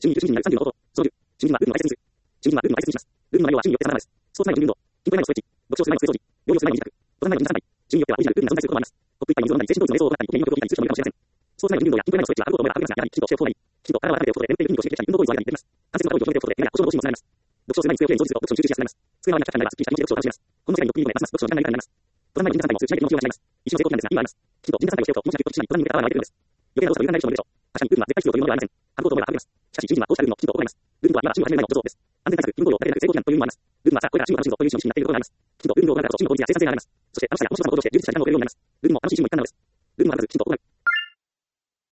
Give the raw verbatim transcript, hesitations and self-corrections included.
衆議院による衆議院になるさんじゅうの方法、そのじゅう、衆議院はルールの改正にする。衆議院はルールの改正にします。ルールの内容は衆議院によって定められます。スポーツ内容の運動、筋トレ内容のストレッチ、読書する内容の数字、療養する内容の自宅、登山内容の短さない、衆議院によってはオリジナルルールが存在することもあります。トップいっぱい人数を飲んだり、精神統一の瞑想を行ったり、国民の教育を聞いたりする人もいるかもしれません。スポーツ内容の運動や筋トレ内容のストレッチはあることを思えばあるが、やはりきちんと教えを行い、きちんと体を温めておくことで、眠っている意味を教えてきたり、運動行為を間に入れています。関節の可動域を広げておくことで、眠や故障防止にもつながります。読書する内容に机をきれいに掃除すると、読書に集中しやすくなります。机が割れなくなれば、すっきりした気持ちで読書を楽しめます。この世界に読み込めます。読書の時間が長くなります。登山内容の短さないも通知内で気持ちを間違えます。一種の成功なんですが、意味はあります。きちんと人生さんをしようと、もしなくとしない、登山に向けた泡が湧いてくるんです。余計な動作を許さない人もいるでしょう。確かに、ルールは絶対必要というものではありません。省こうと思えば省けます。しかし、衆議院はこうしたルールもきちんと行います。ルールとは今は週を始める前の助走です。安全対策、運動量を立てなく成功期間という意味もあります。ルールはさあ、これから週を楽しむぞという趣旨になっていることがあります。きちんとルールを行うからこそ、チームの効率や生産性が上がります。そして、楽しさや面白さの行動をして充実した時間を送れるようになります。ルールも楽しいチームの一環なのです。ルールもあらず、きちんと行う。